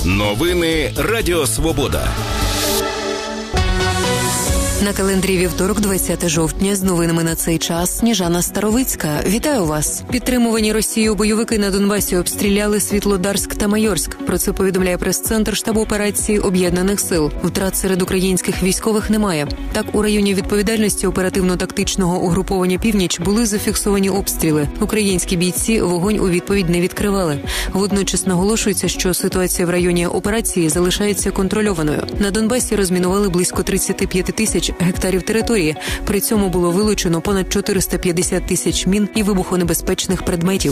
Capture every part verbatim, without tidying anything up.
Новини Радіо Свобода. На календарі вівторок, двадцяте жовтня, з новинами на цей час Сніжана Старовицька. Вітаю вас! Підтримувані Росією бойовики на Донбасі обстріляли Світлодарськ та Майорськ. Про це повідомляє прес-центр штабу операції Об'єднаних сил. Втрат серед українських військових немає. Так, у районі відповідальності оперативно-тактичного угруповання «Північ» були зафіксовані обстріли. Українські бійці вогонь у відповідь не відкривали. Водночас наголошується, що ситуація в районі операції залишається контрольованою. На Донбасі розмінували близько тридцять п'ять тисяч гектарів території. При цьому було вилучено понад чотириста п'ятдесят тисяч мін і вибухонебезпечних предметів.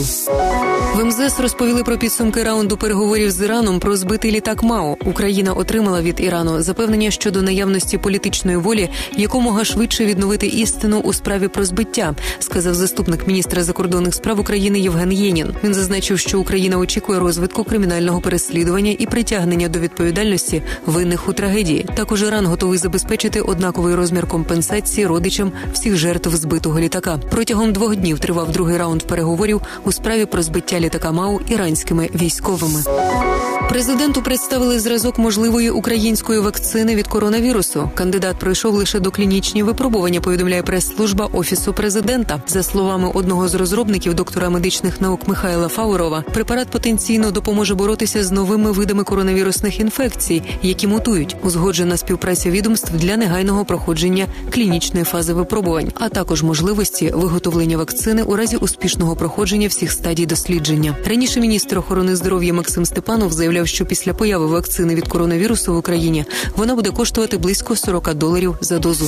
В ем зе ес розповіли про підсумки раунду переговорів з Іраном про збитий літак МАО. Україна отримала від Ірану запевнення щодо наявності політичної волі якомога швидше відновити істину у справі про збиття, сказав заступник міністра закордонних справ України Євген Єнін. Він зазначив, що Україна очікує розвитку кримінального переслідування і притягнення до відповідальності винних у трагедії. Також Іран готовий забезпечити однаковий розмір компенсації родичам всіх жертв збитого літака. Протягом двох днів тривав другий раунд переговорів у справі про збиття літака МАУ іранськими військовими. Президенту представили зразок можливої української вакцини від коронавірусу. Кандидат пройшов лише доклінічні випробування, повідомляє прес-служба Офісу президента. За словами одного з розробників, доктора медичних наук Михайла Фаурова, препарат потенційно допоможе боротися з новими видами коронавірусних інфекцій, які мутують. Узгоджена співпраця відомств для негайного проходження клінічної фази випробувань, а також можливості виготовлення вакцини у разі успішного проходження всіх стадій дослідження. Раніше міністр охорони здоров'я Максим Степанов заявляв, що після появи вакцини від коронавірусу в Україні вона буде коштувати близько сорок доларів за дозу.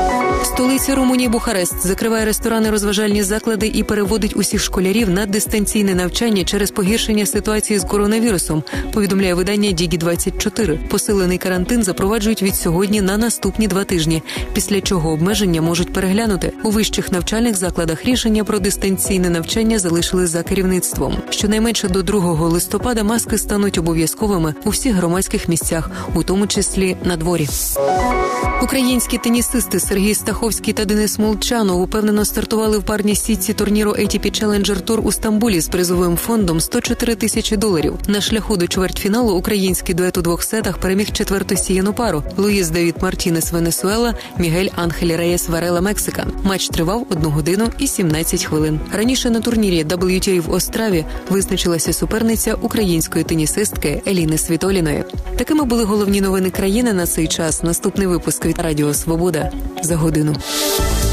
Столиця Румунії Бухарест закриває ресторани, розважальні заклади і переводить усіх школярів на дистанційне навчання через погіршення ситуації з коронавірусом, повідомляє видання Дігі двадцять чотири. Посилений карантин запроваджують від сьогодні на наступні два тижні, після чого обмеження можуть переглянути. У вищих навчальних закладах рішення про дистанційне навчання залишили за керівництвом. Щонайменше до другого листопада маски стануть обов'язковими у всіх громадських місцях, у тому числі на дворі. Українські тенісисти Сергій Стаховський та Денис Молчанов упевнено стартували в парній сітці турніру ей ті пі Challenger Tour у Стамбулі з призовим фондом сто чотири тисячі доларів. На шляху до чвертьфіналу український дует у двох сетах переміг четвертосіяну пару Луїс Давід Мартінес Венесуела, Мігель Анхель Реєс Варела Мексика. Матч тривав одну годину і сімнадцять хвилин. Раніше на турнірі дабл ю ті ей в Остраві визначилася суперниця української тенісистки Еліни Світоліної. Такими були головні новини країни на цей час. Наступний випуск від Радіо Свобода за годину.